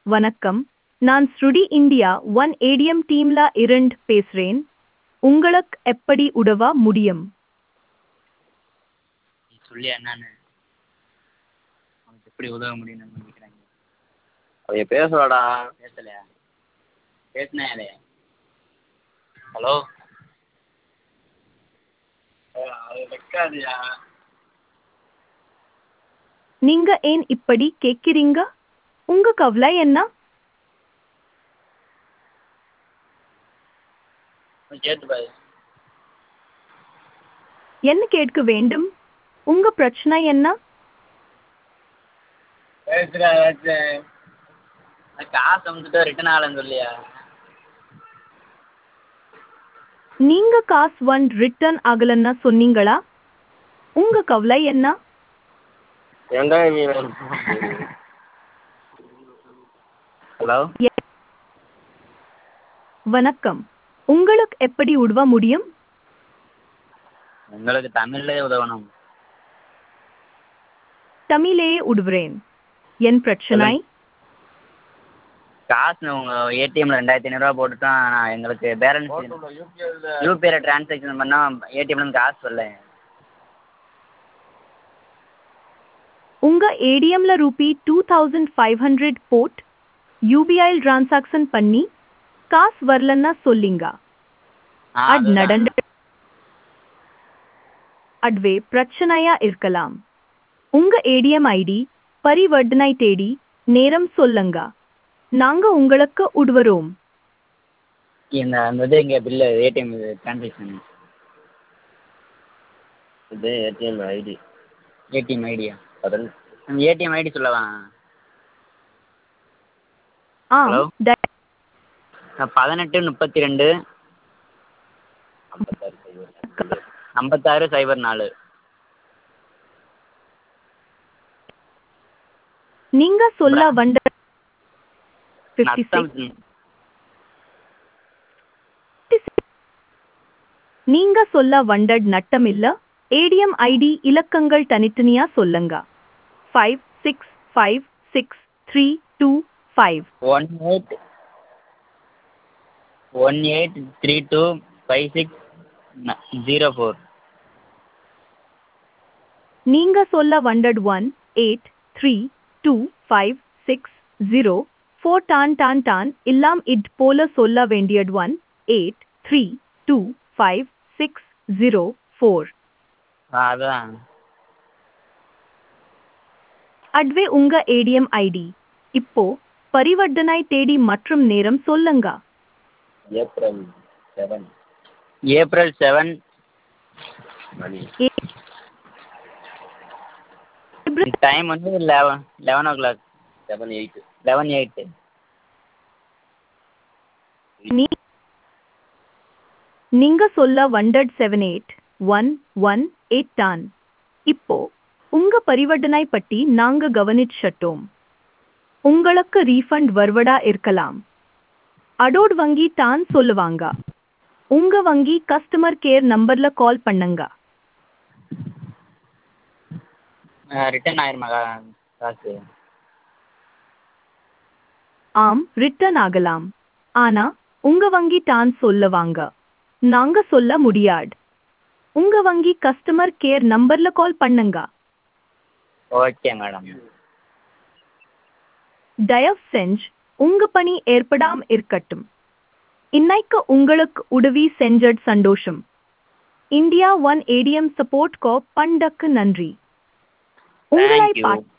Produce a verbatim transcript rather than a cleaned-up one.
வணக்கம், நான் ஸ்ருடி India one ATM டீம்ல இருந்து பேசுறேன். உங்களுக்கு எப்படி உதவ முடியும்? நீ சொல்லி என்னன்னு உனக்கு எப்படி உதவ முடியும்னு நினைக்கிறாங்க. அவங்க பேசலடா. பேசலையா? பேசினாலே. ஹலோ, அது வைக்காதியா. நீங்க ஏன் இப்படி கேட்கிறீங்க? உங்க கவலை என்ன? கேட்டு பாரு. என்ன கேட்க வேண்டும்? உங்க பிரச்சனை என்ன? பேசுறா ஏதாச்சும். காசு அமுச்சுட்டு ரிட்டர்ன் ஆகலன்னு சொல்லியா? நீங்க காசு ஒன் ரிட்டர்ன் ஆகலன்னா சொன்னீங்களா? உங்க கவலை என்ன? ஏன்டா நீ ஹலோ வணக்கம், உங்களுக்கு எப்படி உதவ முடியும்? உங்களுக்கு தமிழ்லே உதவணும். தமிழே உதவுறேன். என் பிரச்சனை? காசு உங்கள் ஏடிஎம்மில் ரெண்டாயிரத்தி ஐநூறுரூவா போட்டுட்டோம். நான் எங்களுக்கு பேலன்ஸ் யூபிஐயில் ட்ரான்சாக்ஷன் பண்ணால் ஏடிஎம்லேருந்து காசு வரல. உங்க ஏடிஎம்ல rupee two thousand five hundred போட் யூபிஐயில் டிரான்சாக்ஷன் பண்ணி காசு வரலன்னா சொல்லிங்க. அது நடந்து அதுவே பிரச்சனையா இருக்கலாம். உங்க ஏடிஎம் ஐடி, பரிவர்த்தனை தேதி, நேரம் சொல்லுங்க. நாங்க உங்களுக்கு உதவுறோம். இந்த அந்த இது இங்கே பில்லு ஏடிஎம் இது ட்ரான்சாக்ஷன் இது ஏடிஎம் ஐடி. ஏடிஎம் ஐடியா? அதில் ஏடிஎம் ஐடி சொல்லவா? ஆ ஹலோ, த- பதினெட்டு முப்பத்தி ரெண்டு ஐம்பத்தாறு சைபர் ஐம்பத்தாறு சைபர் நாலு. நீங்க சொல்ல வந்த நத்தம் நீங்க சொல்ல வண்டட் நட்டமில்ல. ஏடிஎம் ஐடி இலக்கங்கள் தனித்தனியா சொல்லுங்க. Five six five six three two five. One eight one eight three two five six zero four. நீங்க சொல்ல வண்டட் one eight three two five six zero four டான் டான் டான் இல்லாம் இட் போல சொல்ல வேண்டியது one eight three two five six zero four. அதான் அதுவே உங்க ஏடிஎம் ஐடி. இப்போ பரிவர்த்தனை தேதி மற்றும் நேரம் சொல்லுங்க. ஏப்ரல் செவன் ஏப்ரல் செவன் மணி டைம் வந்து eleven eleven o'clock seven eight eleven eight. நீ- நீங்க சொல்ல வண்டட் seven eight one one eight டான். இப்போ உங்க பரிவர்த்தனை பற்றி நாங்க கவனிச்சிட்டோம். உங்களுக்கு ரீஃபண்ட் வருவதா இருக்கலாம். அடோட் வங்கி தான் சொல்லுவாங்க. உங்க வங்கி கஸ்டமர் கேர் நம்பர்ல கால் பண்ணுங்க. ரிட்டர்ன் ஆயிருமா கா- காசு? ஆம், ரிட்டர்ன் ஆகலாம். ஆனா உங்க வங்கி தான் சொல்லுவாங்க. நாங்க சொல்ல முடியாது. உங்க வங்கி கஸ்டமர் கேர் நம்பர்ல கால் பண்ணுங்க. Okay madam. தயவு செஞ்சு உங்க பணி ஏற்படாம இருக்கட்டும். இன்னைக்கு உங்களுக்கு உதவி செஞ்சது சந்தோஷம். இந்தியா ஒன் ஏடிஎம் சப்போர்ட் கோ பண்டக்கு நன்றி. உங்களை தேங்க்யூ. பார்த்து